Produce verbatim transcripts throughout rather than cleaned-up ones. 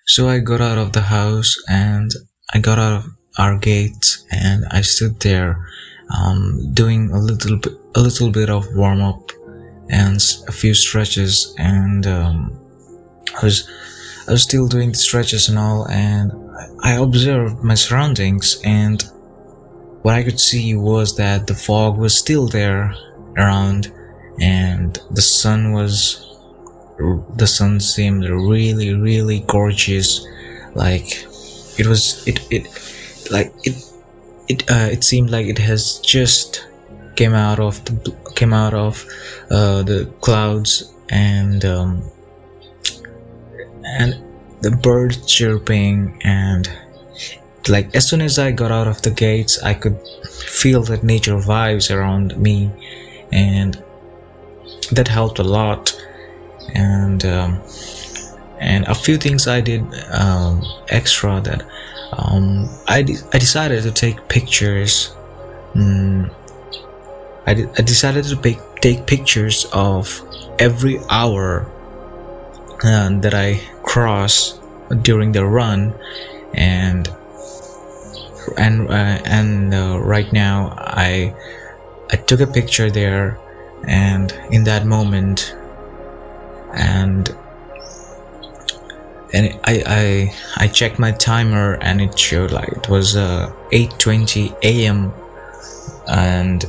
So I got out of the house and I got out of our gates and I stood there, um, doing a little bit, a little bit of warm up and a few stretches, and um, I was I was still doing the stretches and all, and I observed my surroundings, and what I could see was that the fog was still there around, and the sun was the sun seemed really really gorgeous. Like it was it it like it it uh, it seemed like it has just came out of the came out of uh, the clouds, and um, and the birds chirping, and like as soon as I got out of the gates I could feel that nature vibes around me, and that helped a lot. And um, and a few things I did um, extra, that um, I, de- I decided to take pictures. mm, I, de- I decided to take, take pictures of every hour uh, that I cross during the run, and and uh, and uh, right now I I took a picture there, and in that moment, and and I I I checked my timer and it showed like it was uh, eight twenty a.m. and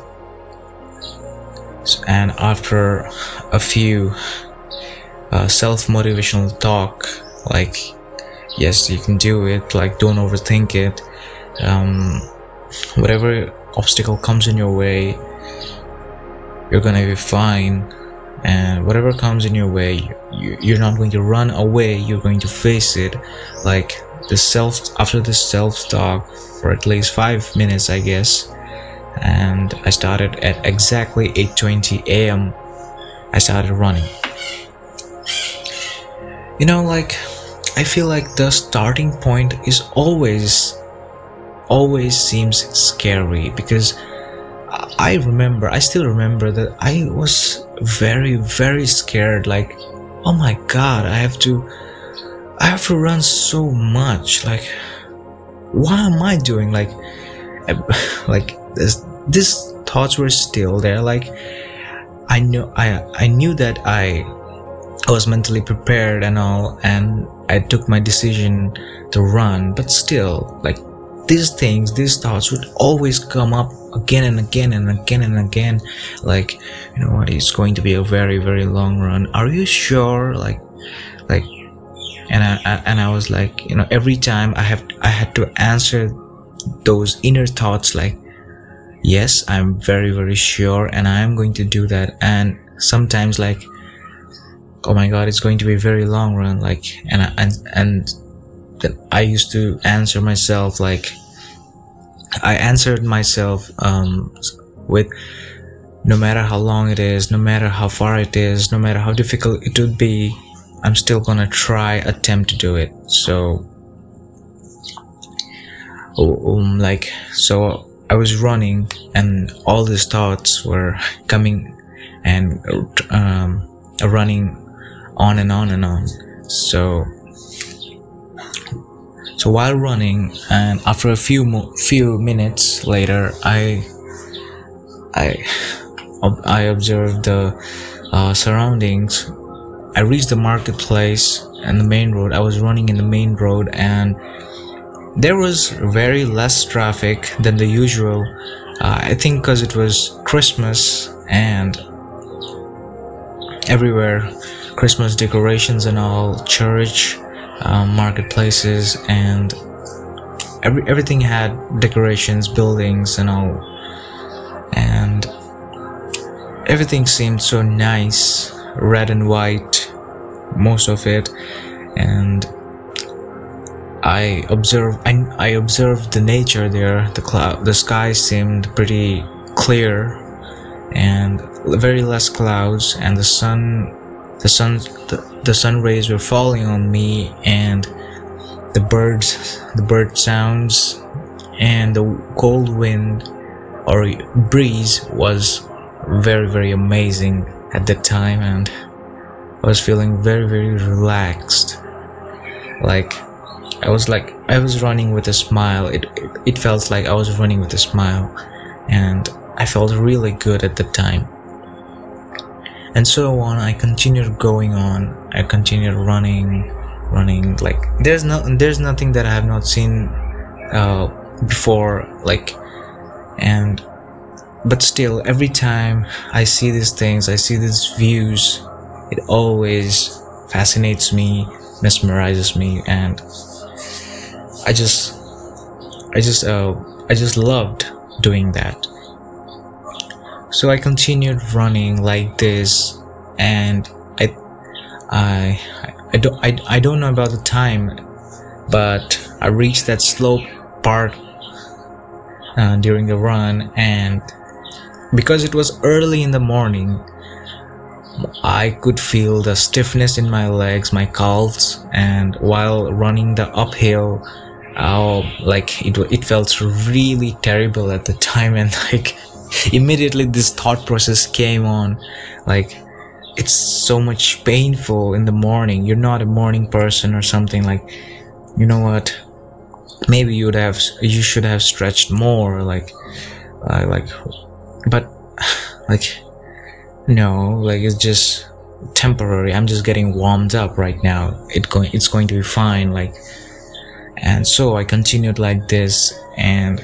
and after a few uh, self-motivational talk, like yes you can do it, like don't overthink it, um, whatever obstacle comes in your way you're gonna be fine, and whatever comes in your way you, you're not going to run away, you're going to face it. Like the self after this self-talk for at least five minutes I guess, and I started at exactly eight twenty a.m. I started running. You know, like I feel like the starting point is always always seems scary, because I remember I still remember that I was very very scared, like oh my god, I have to I have to run so much, like what am I doing, like like this these thoughts were still there. Like I know I I knew that I I was mentally prepared and all, and I took my decision to run, but still, like these things, these thoughts would always come up again and again and again and again. Like, you know what, it's going to be a very very long run. Are you sure? Like, like, and I, I and I was like, you know, every time I have I had to answer those inner thoughts, like, yes, I'm very very sure, and I am going to do that. And sometimes like, oh my god, it's going to be a very long run, like, and I, and and then I used to answer myself, like I answered myself um with no matter how long it is, no matter how far it is, no matter how difficult it would be, I'm still gonna try, attempt to do it. So um like so I was running and all these thoughts were coming and um running on and on and on. So so while running, and after a few mo- few minutes later, I I I observed the uh, surroundings. I reached the marketplace and the main road. I was running in the main road, and there was very less traffic than the usual. Uh, I think because it was Christmas and everywhere Christmas decorations and all, church, um, marketplaces, and every everything had decorations, buildings and all, and everything seemed so nice, red and white, most of it. And I observed I, I observed the nature there. The cloud the sky seemed pretty clear and very less clouds, and the sun the sun the, the sun rays were falling on me, and the birds the bird sounds and the cold wind or breeze was very very amazing at that time, and I was feeling very very relaxed. Like I was like I was running with a smile. It, it it felt like I was running with a smile, and I felt really good at the time. And so on, I continued going on. I continued running, running. Like there's no, there's nothing that I have not seen uh, before. Like, and but still, every time I see these things, I see these views, it always fascinates me, mesmerizes me, and I just, I just, uh, I just loved doing that. So I continued running like this, and I, I, I don't, I, I don't know about the time, but I reached that slope part uh, during the run, and because it was early in the morning, I could feel the stiffness in my legs, my calves, and while running the uphill, oh, like it, it felt really terrible at the time, and like. Immediately this thought process came on, like it's so much painful in the morning. You're not a morning person or something, like, you know what, maybe you'd have you should have stretched more, like uh, like but like no, like it's just temporary. I'm just getting warmed up right now. It going it's going to be fine, like. And so I continued like this, and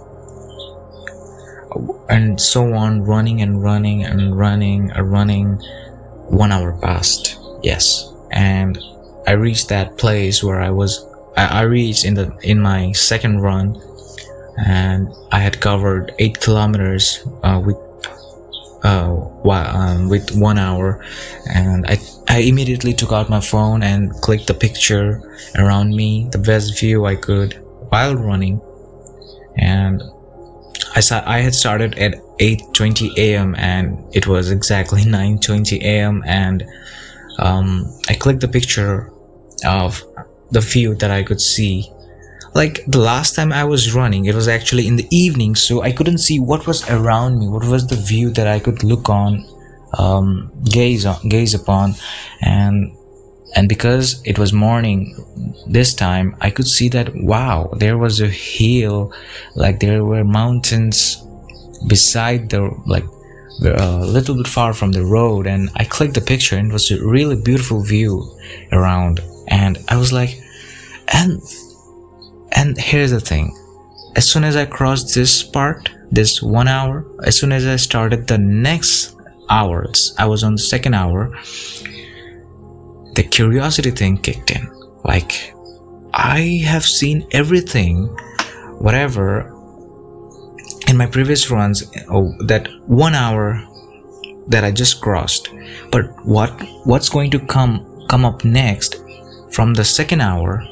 and so on, running and running and running and running. One hour passed, yes, and I reached that place where I was I, I reached in the in my second run, and I had covered eight kilometers uh, with uh um, with one hour, and I I immediately took out my phone and clicked the picture around me, the best view I could while running. And I saw I had started at eight twenty a.m. and it was exactly nine twenty a.m. and um, I clicked the picture of the view that I could see. Like the last time I was running, it was actually in the evening, so I couldn't see what was around me, what was the view that I could look on, um, gaze on, gaze upon, and and because it was morning this time, I could see that, wow, there was a hill, like there were mountains beside the, like a little bit far from the road. And I clicked the picture, and it was a really beautiful view around. And I was like, and and here's the thing, as soon as I crossed this part, this one hour, as soon as I started the next hours, I was on the second hour, the curiosity thing kicked in. Like, I have seen everything, whatever, in my previous runs, oh, that one hour that I just crossed. But what what's going to come come up next from the second hour,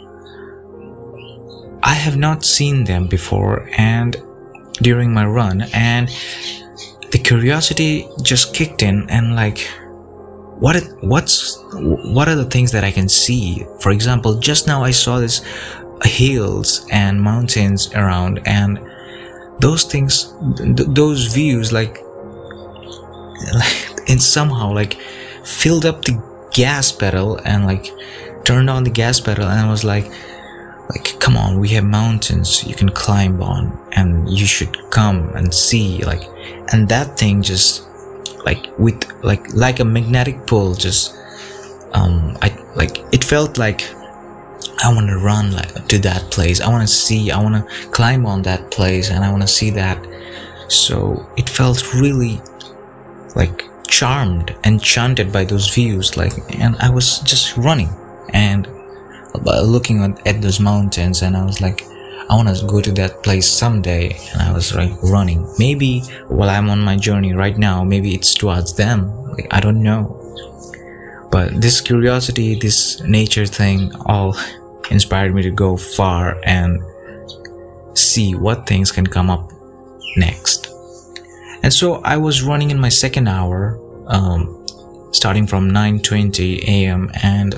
I have not seen them before and during my run, and the curiosity just kicked in, and like, What what's what are the things that I can see? For example, just now I saw this hills and mountains around, and those things, th- those views, like, like, and somehow like filled up the gas pedal and like turned on the gas pedal, and I was like, like, come on, we have mountains you can climb on, and you should come and see, like, and that thing just. Like with like like a magnetic pull, just um I like it felt like I want to run like to that place. I want to see. I want to climb on that place, and I want to see that. So it felt really like charmed, enchanted by those views. Like, and I was just running and looking at, at those mountains, and I was like, I want to go to that place someday. And I was like running. Maybe while I'm on my journey right now, maybe it's towards them. Like, I don't know. But this curiosity, this nature thing, all inspired me to go far and see what things can come up next. And so I was running in my second hour, um, starting from nine twenty a.m. and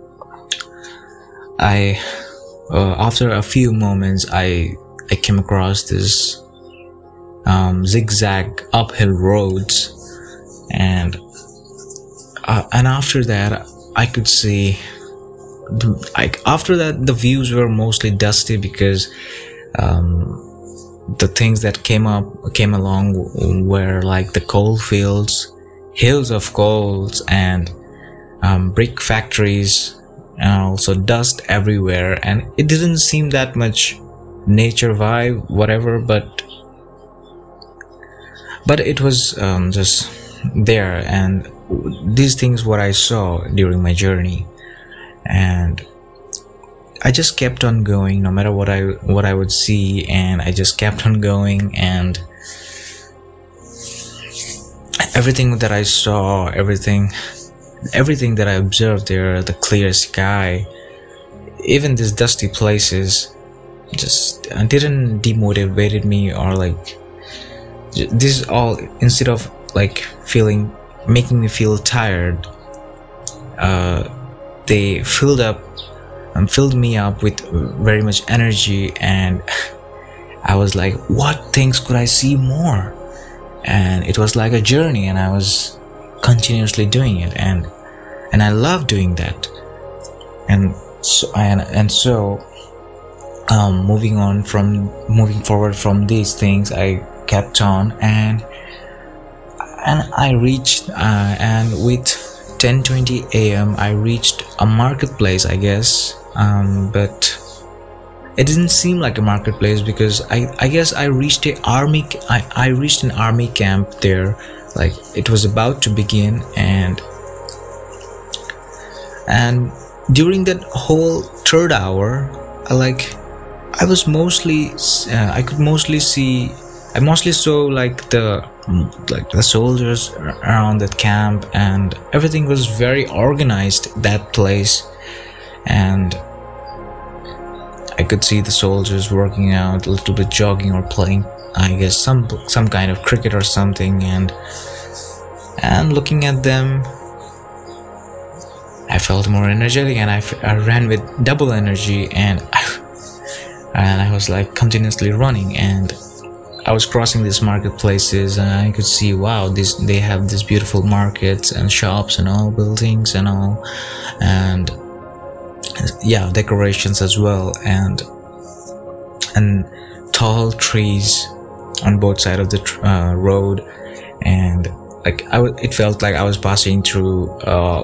I... Uh, after a few moments, I I came across this um, zigzag uphill roads, and uh, and after that, I could see the, like after that, the views were mostly dusty because um, the things that came up came along were like the coal fields, hills of coals, and um, brick factories, and also dust everywhere. And it didn't seem that much nature vibe, whatever, but but it was um, just there. And these things what I saw during my journey, and I just kept on going no matter what I what I would see, and I just kept on going. And everything that I saw, everything everything that I observed there, the clear sky, even these dusty places, just uh, didn't demotivated me, or like this all, instead of like feeling making me feel tired, uh, they filled up and filled me up with very much energy. And I was like, what things could I see more? And it was like a journey, and I was continuously doing it, and and I love doing that. And so and and so um moving on from moving forward from these things, I kept on, and and I reached uh, and with ten twenty a m I reached a marketplace, I guess, um but it didn't seem like a marketplace because I, I guess I reached a army I, I reached an army camp there, like it was about to begin. and and during that whole third hour, I like I was mostly uh, I could mostly see I mostly saw like the like the soldiers around that camp, and everything was very organized, that place. And I could see the soldiers working out, a little bit jogging or playing, I guess, some some kind of cricket or something. And and looking at them, I felt more energetic, and I, I ran with double energy, and I, and I was like continuously running. And I was crossing these marketplaces, and I could see, wow, this they have these beautiful markets and shops and all, buildings and all, and yeah, decorations as well, and and tall trees on both sides of the uh, road. And like I w- it felt like I was passing through a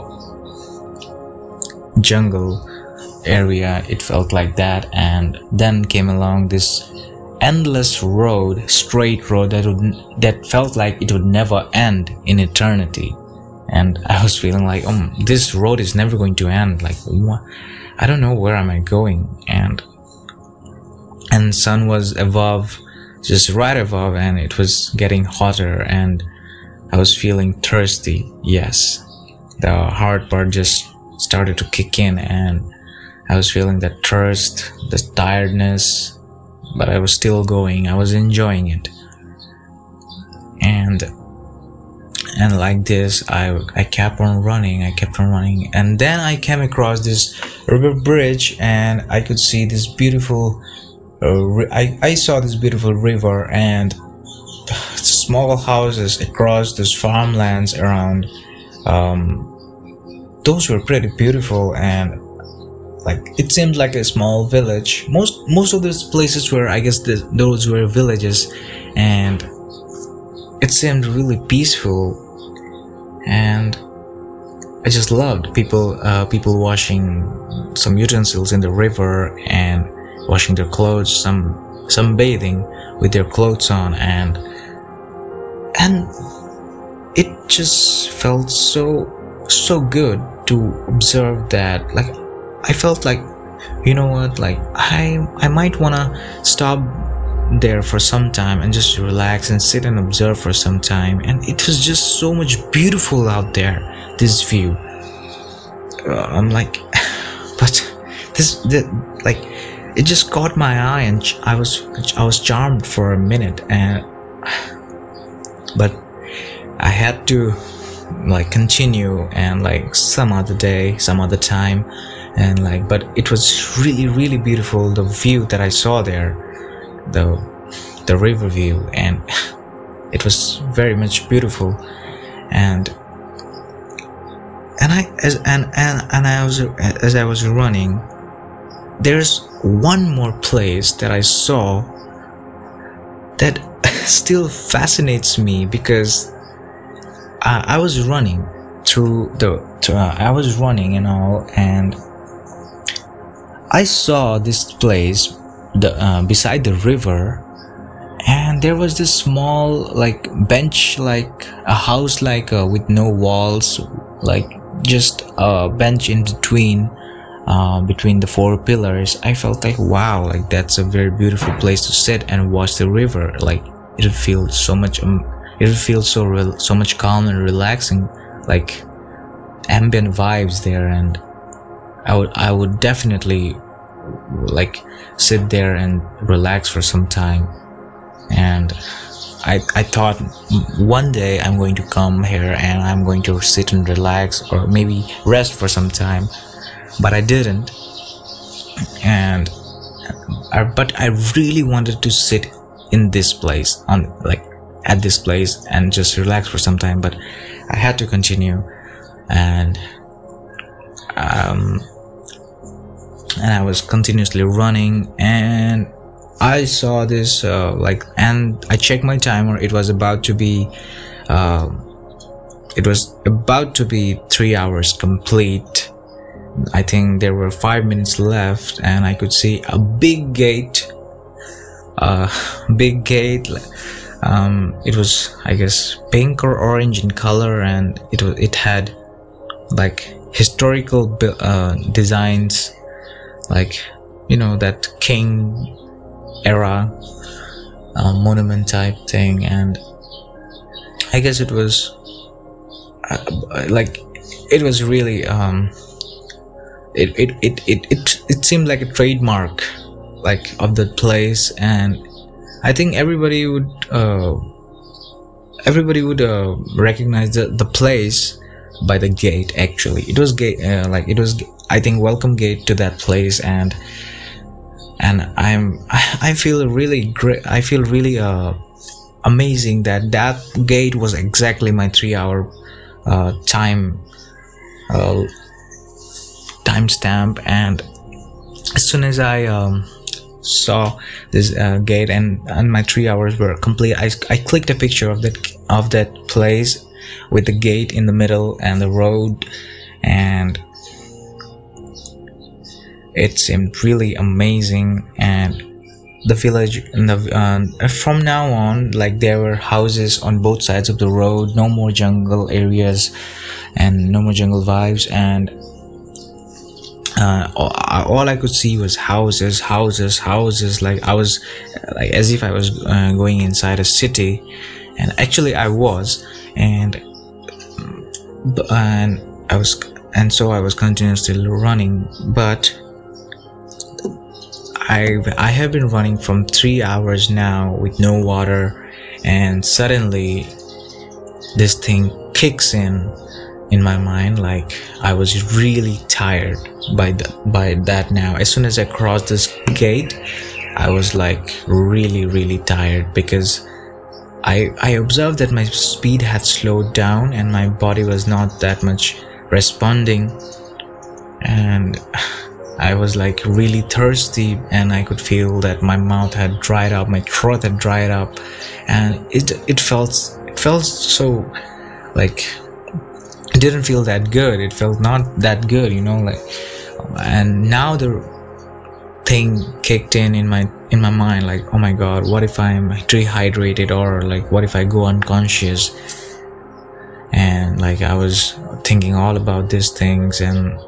jungle area. It felt like that. And then came along this endless road, straight road that would that felt like it would never end in eternity. And I was feeling like, oh, this road is never going to end. Like, what? I don't know where am I going. And and sun was above, just right above, and it was getting hotter, and I was feeling thirsty. Yes, the hard part just started to kick in, and I was feeling that thirst, the tiredness, but I was still going. I was enjoying it. And and like this, I, I kept on running, I kept on running. And then I came across this river bridge, and I could see this beautiful, uh, I, I saw this beautiful river, and small houses across those farmlands around. Um, those were pretty beautiful, and like it seemed like a small village. Most most of those places were, I guess, the, those were villages, and it seemed really peaceful. And I just loved people uh, people washing some utensils in the river and washing their clothes, some some bathing with their clothes on, and and it just felt so so good to observe that. Like I felt like, you know what, like I I might wanna stop there for some time and just relax and sit and observe for some time. And it was just so much beautiful out there, this view. uh, I'm like but this the, like it just caught my eye, and ch- I was I was charmed for a minute. And but I had to like continue, and like some other day, some other time. And like, but it was really really beautiful, the view that I saw there, the the river view, and it was very much beautiful. And and I as and and, and I was as I was running, there's one more place that I saw that still fascinates me, because I, I was running through the uh, I was running and all, and I saw this place the uh, beside the river, and there was this small like bench, like a house, like uh, with no walls, like just a bench in between uh, between the four pillars. I felt like, wow, like that's a very beautiful place to sit and watch the river. Like it would feel so much um, it would feel so real, so much calm and relaxing, like ambient vibes there. And I would I would definitely like sit there and relax for some time. And I I thought one day I'm going to come here and I'm going to sit and relax, or maybe rest for some time, but I didn't. And I, but I really wanted to sit in this place, on like at this place, and just relax for some time, but I had to continue. And um and I was continuously running, and I saw this uh, like and I checked my timer. It was about to be uh, it was about to be three hours complete. I think there were five minutes left, and I could see a big gate uh big gate um it was, I guess, pink or orange in color, and it was it had like historical uh, designs, like, you know, that king era uh, monument type thing. And I guess it was uh, like it was really um it it, it it it it seemed like a trademark, like, of the place. And I think everybody would uh everybody would uh, recognize the the place by the gate. Actually, it was gate uh, like it was, I think, welcome gate to that place. and and I'm I feel really great. I feel really uh amazing that that gate was exactly my three hour uh time uh timestamp. And as soon as I um saw this uh, gate, and and my three hours were complete, I, I clicked a picture of that of that place with the gate in the middle and the road, and it seemed really amazing. And the village, and the uh, from now on, like, there were houses on both sides of the road, no more jungle areas and no more jungle vibes. And uh, all I could see was houses, houses, houses. Like I was, like, as if I was uh, going inside a city, and actually I was. And and I was, and so I was continuously running. But I I have been running from three hours now with no water, and suddenly this thing kicks in in my mind. Like, I was really tired by the, by that now. As soon as I crossed this gate, I was like really really tired, because I, I observed that my speed had slowed down and my body was not that much responding. And I was like really thirsty, and I could feel that my mouth had dried up, my throat had dried up, and it it felt it felt so, like, it didn't feel that good. It felt not that good, you know, like. And now the thing kicked in in my in my mind, like, oh my god, what if I'm dehydrated, or like what if I go unconscious? And like I was thinking all about these things, and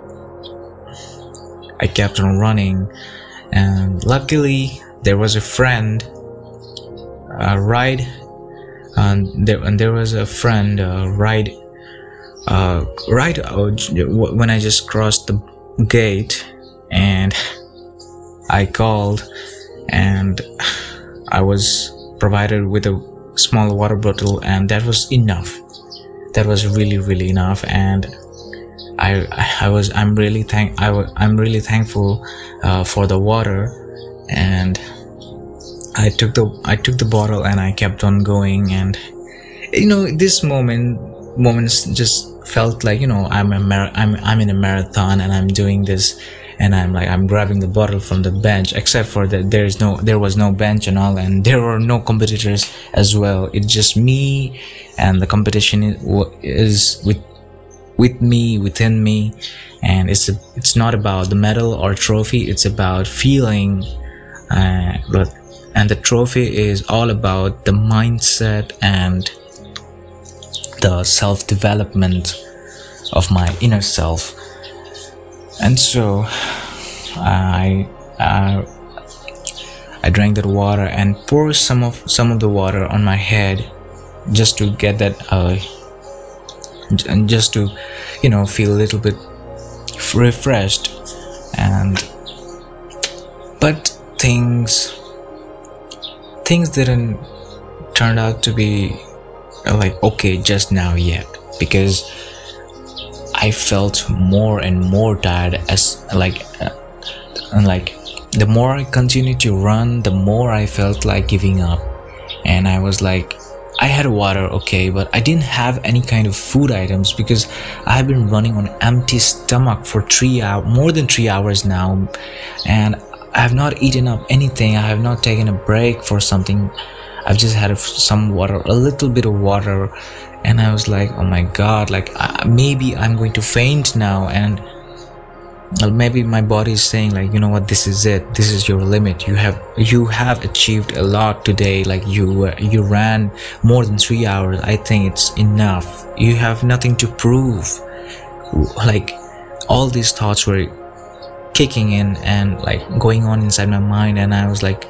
I kept on running. And luckily there was a friend uh, ride and there and there was a friend uh, ride uh, right out when I just crossed the gate, and I called, and I was provided with a small water bottle, and that was enough. That was really really enough. And I I was I'm really thank I was I'm really thankful uh, for the water. And I took the I took the bottle and I kept on going. And you know, this moment moments just felt like, you know, I'm a mar- I'm I'm in a marathon and I'm doing this, and I'm like I'm grabbing the bottle from the bench, except for that there is no there was no bench and all, and there were no competitors as well. It's just me, and the competition is, is with with me, within me. And it's a, it's not about the medal or trophy, it's about feeling, uh, but and the trophy is all about the mindset and the self-development of my inner self. And so I uh, I drank that water and poured some of some of the water on my head, just to get that uh, and just to, you know, feel a little bit refreshed. And but things things didn't turn out to be like okay just now yet, because I felt more and more tired as like uh, and like the more I continued to run, the more I felt like giving up. And I was like, I had water, okay, but I didn't have any kind of food items, because I have been running on empty stomach for three hours, more than three hours now, and I have not eaten up anything. I have not taken a break for something. I've just had some water, a little bit of water, and I was like, oh my god, like uh, maybe I'm going to faint now. And well, maybe my body is saying like, you know what, this is it, this is your limit. You have you have achieved a lot today, like you uh, you ran more than three hours. I think it's enough. You have nothing to prove. Like all these thoughts were kicking in and like going on inside my mind, and I was like,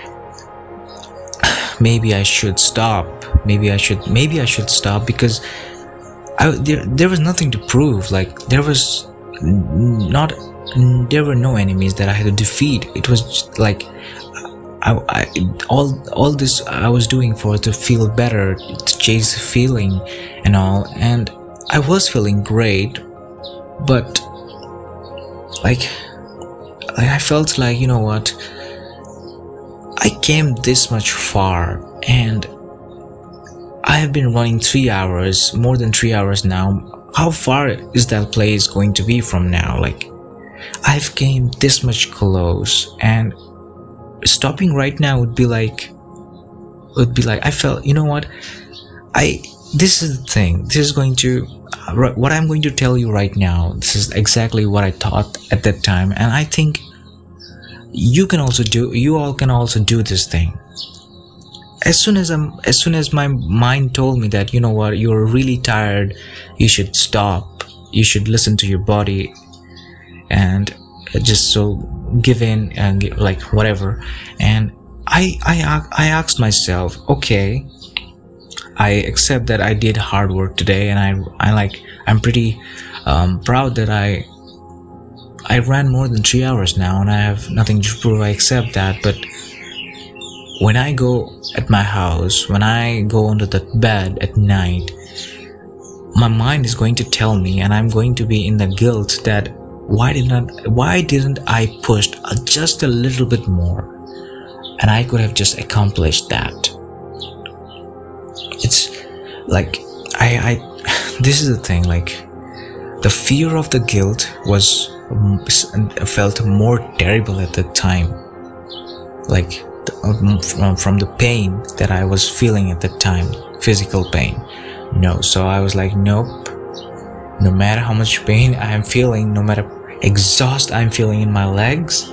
maybe I should stop. Maybe I should maybe I should stop, because I, there there was nothing to prove. Like there was not there were no enemies that I had to defeat. It was just like I, I all all this I was doing for to feel better, to chase the feeling and all, and I was feeling great, but like, like I felt like, you know what, I came this much far, and I have been running three hours, more than three hours now. How far is that place going to be from now? Like, I've came this much close, and stopping right now would be like, would be like, I felt, you know what, I, this is the thing, this is going to, uh, what I'm going to tell you right now, this is exactly what I thought at that time, and I think you can also do, you all can also do this thing. As soon as I'm, as soon as my mind told me that, you know what, you're really tired, you should stop, you should listen to your body, and just so give in and give, like whatever. And I, I, I asked myself, okay, I accept that I did hard work today, and I, I like, I'm pretty um, proud that I, I ran more than three hours now, and I have nothing to prove. I accept that, but when I go at my house, when I go onto the bed at night, my mind is going to tell me, and I'm going to be in the guilt that why didn't why didn't I push just a little bit more, and I could have just accomplished that. It's like I I this is the thing, like the fear of the guilt was felt more terrible at the time, like From, from the pain that I was feeling at the time, physical pain. No, so I was like, nope, no matter how much pain I am feeling, no matter exhaust I'm feeling in my legs,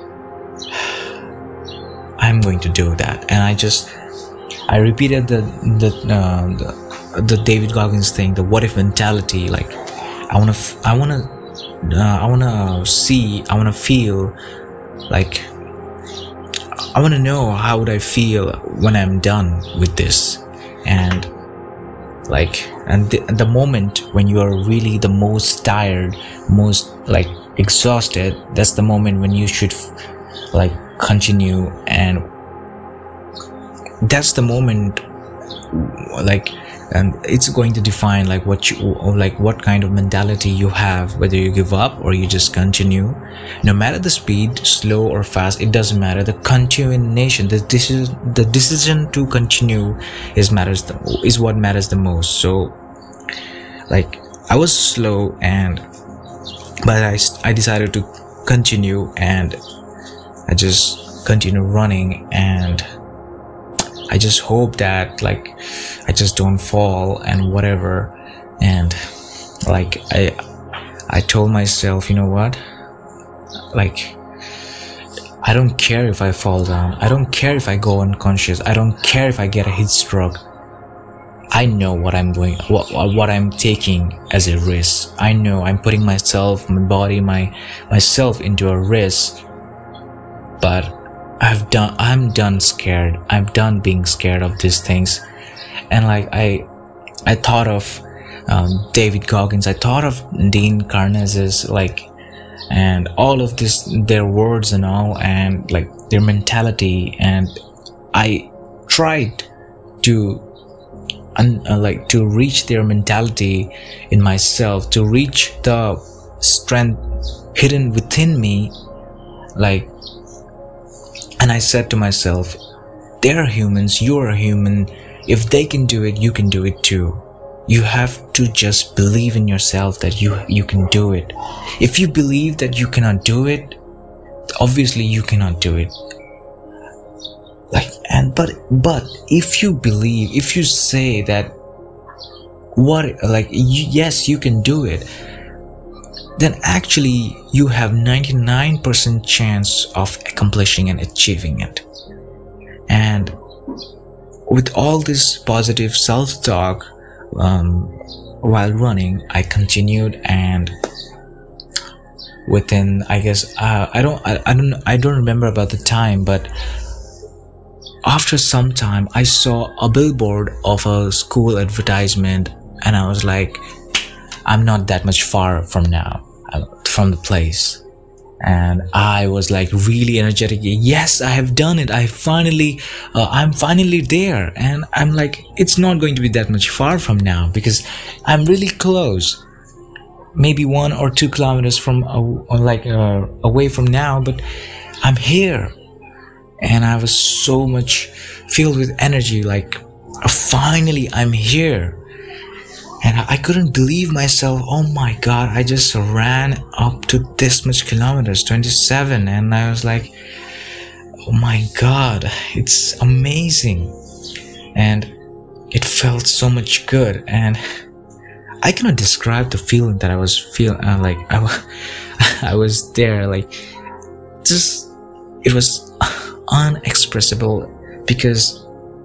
I'm going to do that. And I just I repeated the the uh, the, the David Goggins thing, the what if mentality. Like I want to I want to uh, I want to see, I want to feel like I want to know how would I feel when I'm done with this. And like, and the, the moment when you are really the most tired, most like exhausted, that's the moment when you should like continue. And that's the moment like, and it's going to define like what you, like what kind of mentality you have, whether you give up or you just continue. No matter the speed, slow or fast, it doesn't matter. The continuation, the decision, the decision to continue is matters the, is what matters the most. So like I was slow, and but I, I decided to continue, and I just continued running, and I just hope that like I just don't fall and whatever. And like I I told myself, you know what, like I don't care if I fall down, I don't care if I go unconscious, I don't care if I get a heat stroke. I know what I'm doing, what what I'm taking as a risk. I know I'm putting myself, my body, my myself into a risk. But I've done. I'm done scared. I'm done being scared of these things. And like I, I thought of um, David Goggins. I thought of Dean Karnazes, like, and all of this, their words and all, and like their mentality. And I tried to. Un, uh, like to reach their mentality in myself, to reach the strength hidden within me, like, and I said to myself, they're humans, you're a human. If they can do it, you can do it too. You have to just believe in yourself that you you can do it. If you believe that you cannot do it, obviously you cannot do it. Like, and but but if you believe, if you say that what, like, you, yes, you can do it, then actually you have ninety-nine percent chance of accomplishing and achieving it. And with all this positive self-talk, um, while running, I continued, and within, I guess, uh, I don't, I, I don't, I don't remember about the time, but after some time, I saw a billboard of a school advertisement, and I was like, I'm not that much far from now, from the place. And I was like really energetic. Yes, I have done it. I finally, uh, I'm finally there. And I'm like, it's not going to be that much far from now, because I'm really close. Maybe one or two kilometers from, uh, like, uh, away from now, but I'm here. And I was so much filled with energy, like, finally I'm here. And I couldn't believe myself. Oh my God, I just ran up to this much kilometers, twenty-seven. And I was like, oh my God, it's amazing. And it felt so much good. And I cannot describe the feeling that I was feeling, uh, like I, I was there, like, just, it was unexpressible, because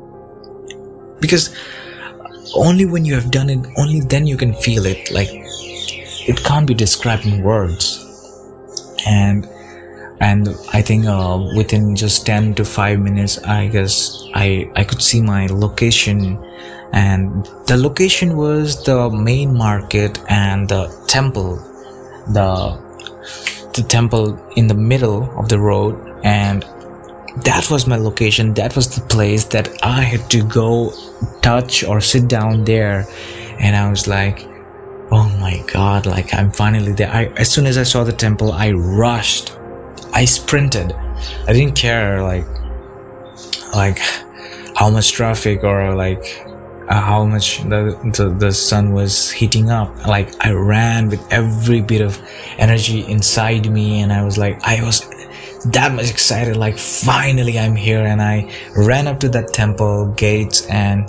because only when you have done it, only then you can feel it. Like, it can't be described in words. And and I think uh, within just ten to five minutes, I guess I I could see my location, and the location was the main market and the temple, the the temple in the middle of the road. And that was my location. That was the place that I had to go touch or sit down there. And I was like, oh my God, like, I'm finally there. I, as soon as I saw the temple, I rushed. I sprinted. I didn't care, like, like how much traffic or like uh, how much the, the the sun was heating up. Like, I ran with every bit of energy inside me, and I was like, I was that much excited, like, finally I'm here. And I ran up to that temple gates, and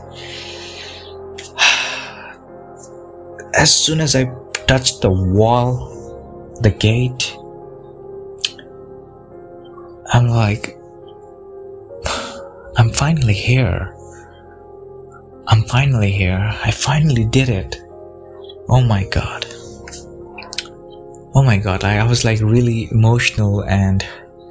as soon as I touched the wall, the gate, I'm like, I'm finally here. I'm finally here. I finally did it. Oh my God. Oh my God. I, I was like really emotional, and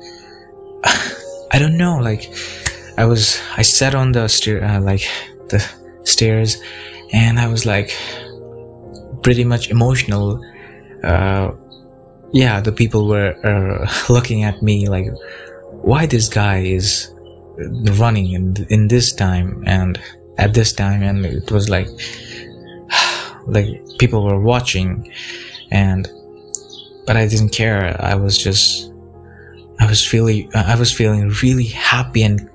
I don't know, like, I was, I sat on the stair, uh, like the stairs, and I was like pretty much emotional. Uh, yeah, the people were uh, looking at me like, why this guy is running in in this time and at this time, and it was like, like people were watching, and but I didn't care. I was just. I was feeling, I was feeling really happy and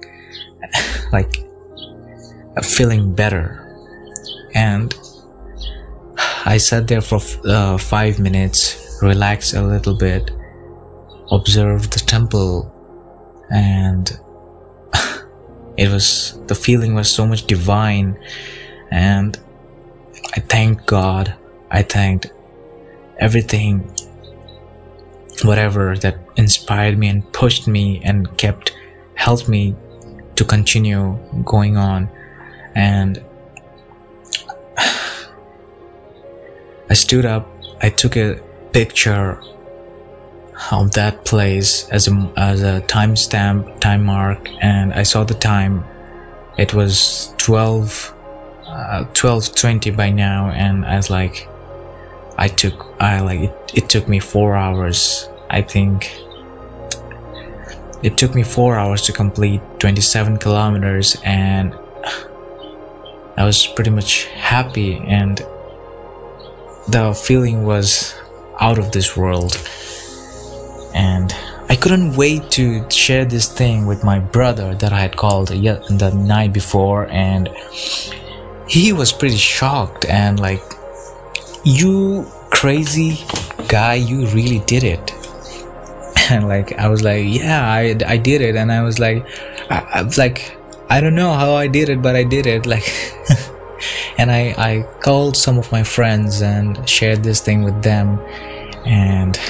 like feeling better. And I sat there for uh, five minutes, relaxed a little bit, observed the temple, and it was, the feeling was so much divine. And I thanked God. I thanked everything, whatever that inspired me and pushed me and kept, helped me to continue going on. And I stood up, I took a picture of that place as a, as a timestamp, time mark, and I saw the time. It was twelve, uh, twelve twenty by now, and I was like, I took, I like, it, it took me four hours, I think. It took me four hours to complete twenty-seven kilometers, and I was pretty much happy, and the feeling was out of this world. And I couldn't wait to share this thing with my brother that I had called yet the night before, and he was pretty shocked and like, you crazy guy, you really did it. And like, I was like, yeah, I, I did it. And I was like, I, I was like, I don't know how I did it, but I did it. Like, and I, I called some of my friends and shared this thing with them, and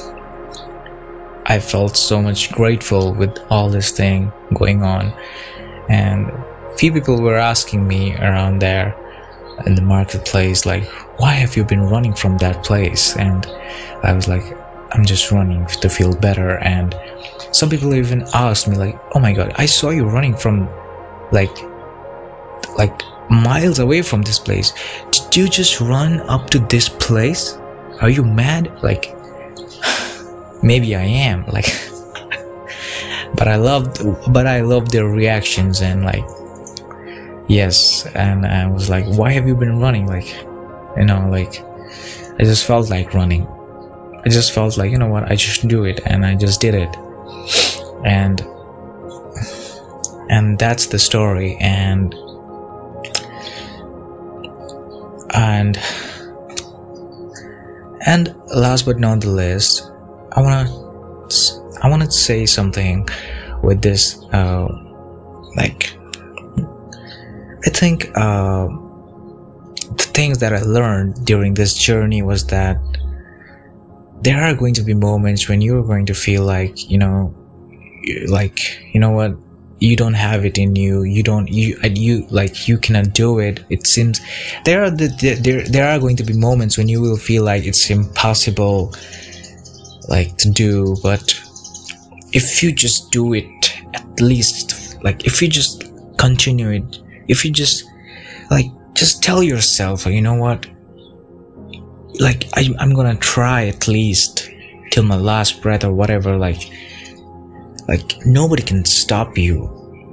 I felt so much grateful with all this thing going on. And few people were asking me around there in the marketplace, like, why have you been running from that place? And I was like, I'm just running to feel better. And some people even asked me like, oh my god, I saw you running from like like miles away from this place. Did you just run up to this place? Are you mad? Like, maybe I am, like, but I loved but I loved their reactions, and like, yes. And I was like, why have you been running? Like, you know, like, I just felt like running. I just felt like, you know what, I just do it, and I just did it. And and that's the story. And and and last but not the least, I wanna I wanna say something with this. Uh, like, I think uh, the things that I learned during this journey was that there are going to be moments when you're going to feel like, you know, like, you know what, you don't have it in you, you don't, you, you, like, you cannot do it. It seems there are the, there, there are going to be moments when you will feel like it's impossible, like, to do. But if you just do it, at least, like, if you just continue it, if you just, like, just tell yourself, you know what, like, I, I'm gonna try at least till my last breath or whatever. Like, like nobody can stop you.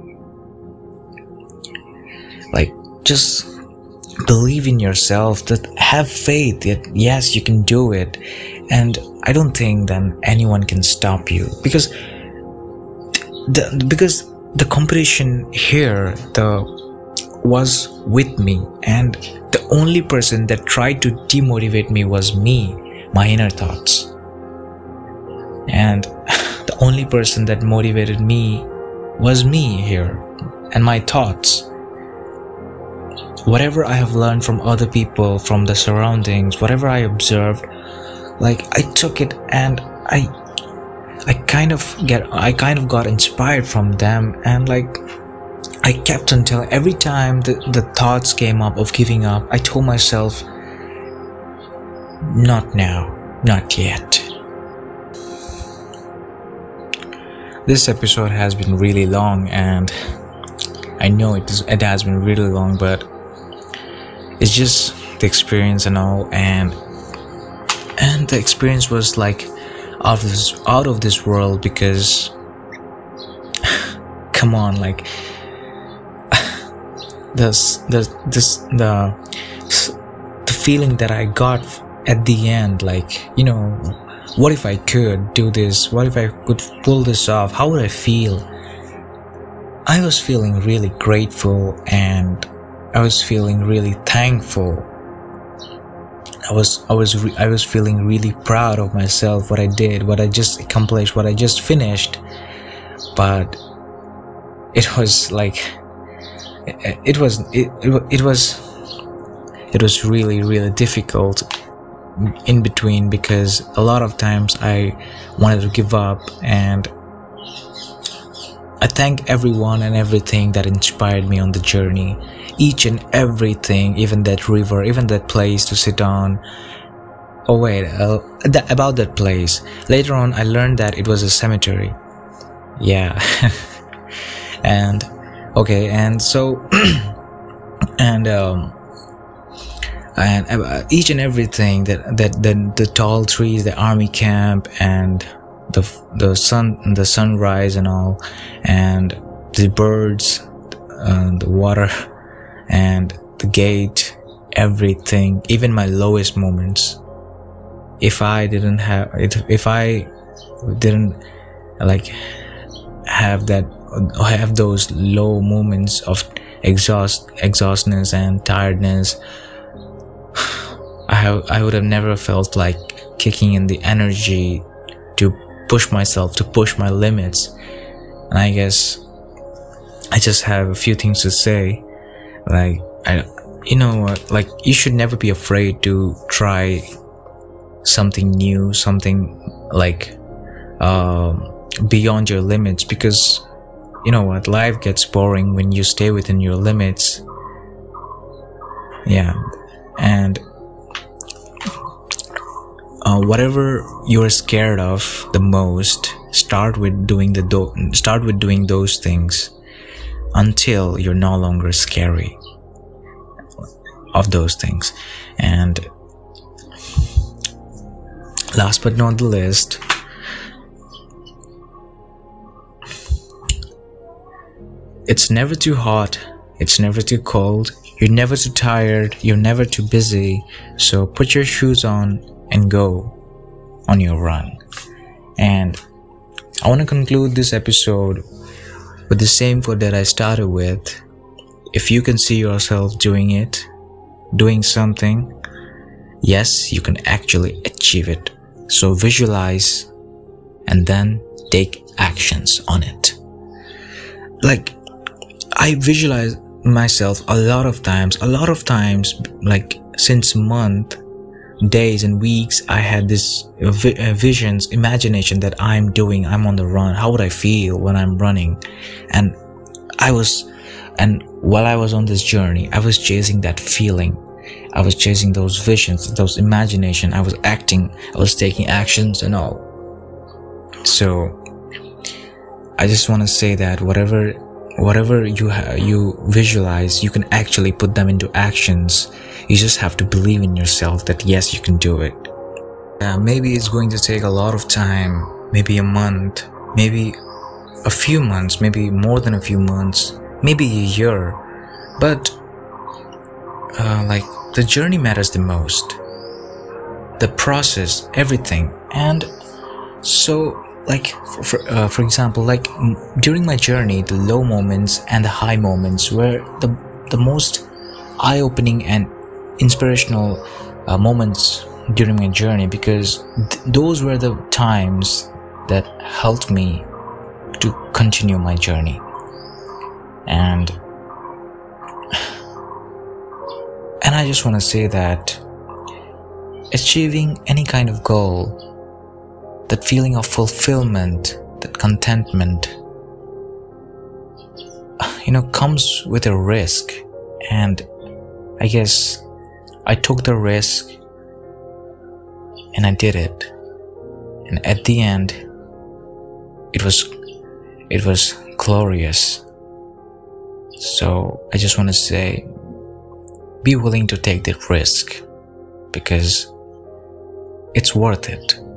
Like, just believe in yourself, that have faith that yes, you can do it. And I don't think that anyone can stop you, because the because the competition here the was with me, and the only person that tried to demotivate me was me, my inner thoughts. And the only person that motivated me was me here, and my thoughts. Whatever I have learned from other people, from the surroundings, whatever I observed, like, I took it, and I I kind of get I kind of got inspired from them. And like, I kept on telling, every time the, the thoughts came up of giving up, I told myself, not now, not yet. This episode has been really long, and I know it, is, it has been really long, but it's just the experience and all. And and the experience was like out of this, out of this world, because come on, like, this this this the the feeling that I got at the end, like, you know, what if I could do this, what if I could pull this off, how would I feel? I was feeling really grateful, and I was feeling really thankful. I was I was re- I was feeling really proud of myself, what I did, what I just accomplished, what I just finished. But it was like it, it was it, it, it was it was really really difficult in between, because a lot of times I wanted to give up. And I thank everyone and everything that inspired me on the journey. Each and everything, even that river, even that place to sit on. Oh wait, uh, th- about that place. Later on, I learned that it was a cemetery. Yeah. And okay, and so and um and uh, each and everything, that that the, the tall trees, the army camp, and the the sun, the sunrise and all, and the birds, uh, the water, and the gate, everything, even my lowest moments. If I didn't have it, if I didn't like have that, have those low moments of exhaust, exhaustness and tiredness, I have, I would have never felt like kicking in the energy to push myself, to push my limits. And I guess I just have a few things to say. Like, I, you know, like, you should never be afraid to try something new, something like um, beyond your limits, because you know what, life gets boring when you stay within your limits. Yeah. And uh, whatever you're scared of the most, start with doing the do- start with doing those things until you're no longer scary of those things. And last but not the least, it's never too hot, it's never too cold, you're never too tired, you're never too busy. So put your shoes on and go on your run. And I want to conclude this episode with the same quote that I started with. If you can see yourself doing it, doing something, yes, you can actually achieve it. So visualize and then take actions on it. Like, I visualize myself a lot of times, a lot of times, like since month, days and weeks, I had this vi- uh, visions, imagination that I'm doing, I'm on the run. How would I feel when I'm running? And I was, and while I was on this journey, I was chasing that feeling. I was chasing those visions, those imagination. I was acting, I was taking actions and all. So I just want to say that whatever whatever you ha- you visualize, you can actually put them into actions. You just have to believe in yourself that yes, you can do it. Uh, maybe it's going to take a lot of time, maybe a month, maybe a few months, maybe more than a few months, maybe a year. But uh, like, the journey matters the most, the process, everything. And so, like, for, for, uh, for example, like m- during my journey, the low moments and the high moments were the the most eye-opening and inspirational uh, moments during my journey, because th- those were the times that helped me to continue my journey. And and I just want to say that achieving any kind of goal, that feeling of fulfillment, that contentment, you know, comes with a risk. And I guess I took the risk and I did it. And at the end, it was, it was glorious. So I just want to say, be willing to take that risk, because it's worth it.